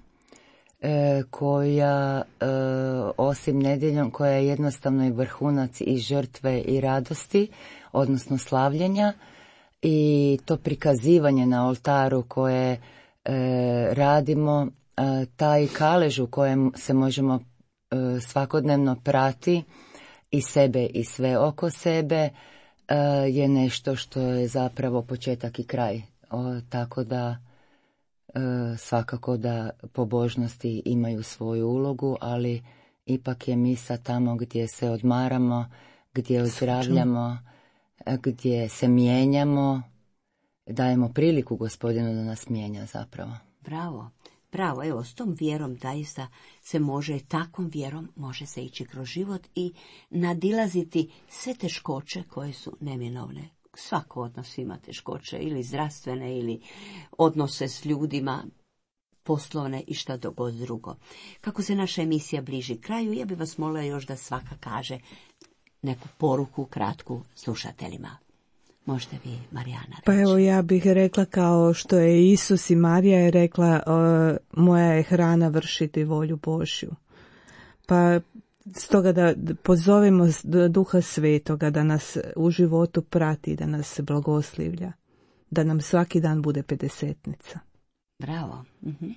koja osim nedjeljom, koja je jednostavno i vrhunac i žrtve i radosti, odnosno slavljenja, i to prikazivanje na oltaru koje radimo, taj kalež u kojem se možemo svakodnevno prati i sebe i sve oko sebe, je nešto što je zapravo početak i kraj. Tako da svakako da pobožnosti imaju svoju ulogu, ali ipak je misa tamo gdje se odmaramo, gdje ozdravljamo, gdje se mijenjamo, dajemo priliku Gospodinu da nas mijenja zapravo. Bravo, evo, s tom vjerom daista se može, takvom vjerom može se ići kroz život i nadilaziti sve teškoće koje su neminovne. Svako od nas ima teškoće, ili zdravstvene, ili odnose s ljudima, poslovne i šta god drugo. Kako se naša emisija bliži kraju, ja bih vas molila još da svaka kaže neku poruku kratku slušateljima. Možete vi, Marijana, reći? Pa evo, ja bih rekla kao što je Isus i Marija je rekla, moja je hrana vršiti volju Božju. Pa stoga da pozovemo Duha Svetoga da nas u životu prati, da nas blagoslivlja, da nam svaki dan bude pedesetnica. Bravo.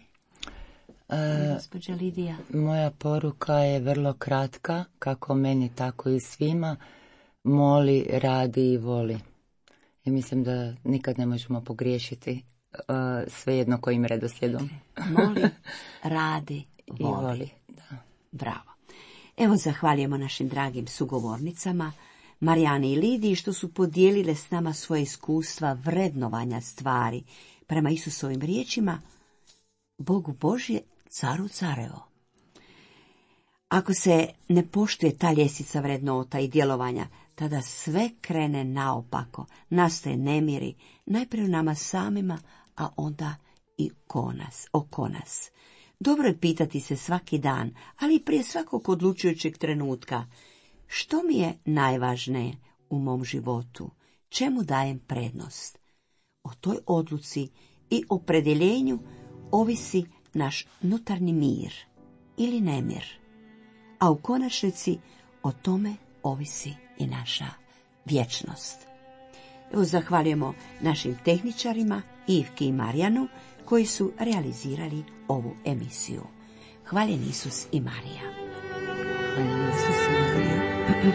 Gospođa Lidija? Moja poruka je vrlo kratka, kako meni, tako i svima. Moli, radi i voli. I mislim da nikad ne možemo pogriješiti, svejedno kojim redoslijedom. Moli, radi, voli. Da. Bravo. Evo, zahvaljujemo našim dragim sugovornicama, Marijani i Lidiji što su podijelile s nama svoje iskustva vrednovanja stvari prema Isusovim riječima: Bogu Božje, caru carevo. Ako se ne poštuje ta ljestvica vrednota i djelovanja, tada sve krene naopako, nastaje nemiri, najprije u nama samima, a onda i oko nas. Dobro je pitati se svaki dan, ali i prije svakog odlučujućeg trenutka: što mi je najvažnije u mom životu? Čemu dajem prednost? O toj odluci i opredjeljenju ovisi naš unutarnji mir ili nemir, a u konačnici o tome ovisi i naša vječnost. Evo, zahvaljujemo našim tehničarima Ivki i Marijanu koji su realizirali ovu emisiju. Hvaljen Isus i Marija. Hvaljen Isus i Marija.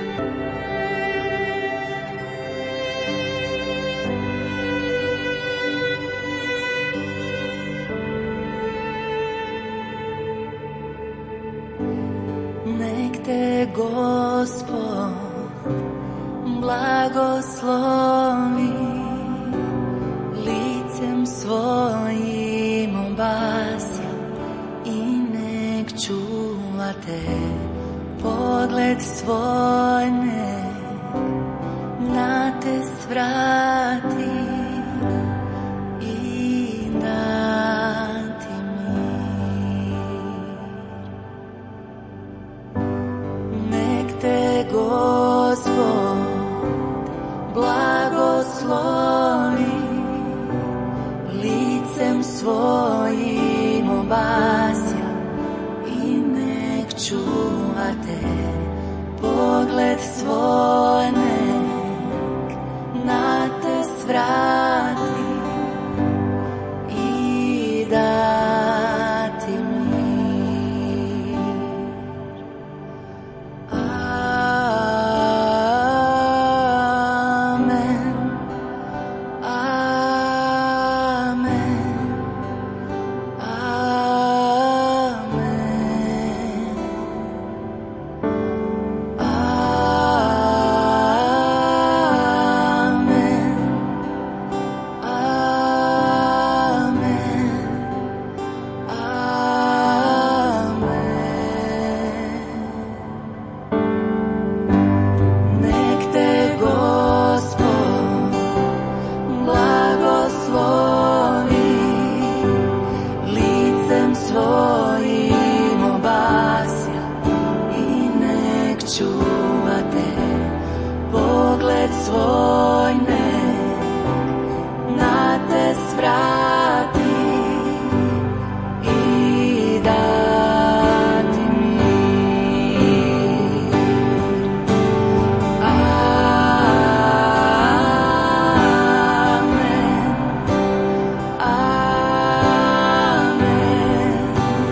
Nek te Gospod blagoslovi, licem svojim obasja i nek čuva te pogled svoj, nek na te svrati i dati mir. Nek te Gospod blagoslovi, licem svojim obasja i nek čuva te pogled svoj, nek na te svrati i dati mir. Svoj nek na te svrati i dati mir. Amen, amen,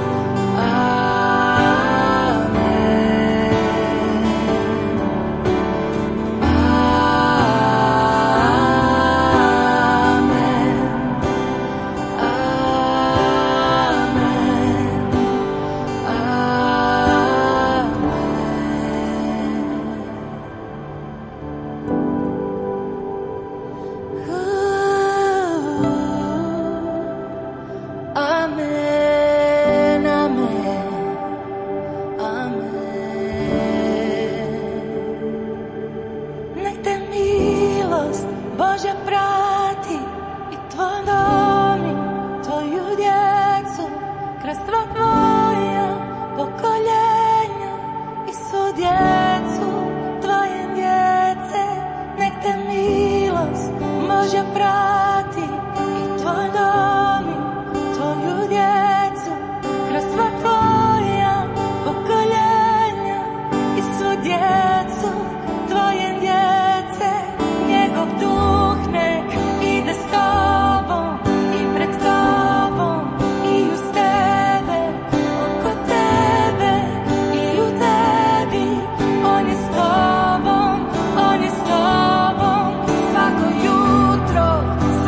Božja prati i tvoj dom i tvoju djecu kroz sva tvoja pokoljenja i svu djecu tvoje djece. Nek te milost Božja prati i tvoj dom i tvoju djecu kroz sva tvoja pokoljenja i svu djecu tvoje djece. Njegov duh nek ide s tobom i pred tobom i uz tebe, oko tebe i u tebi. On je s tobom, on je s tobom svako jutro,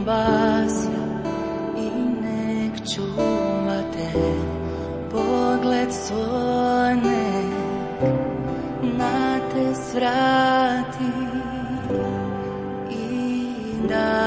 obasja i nek čuvate pogled svoj, nek na te svrati i da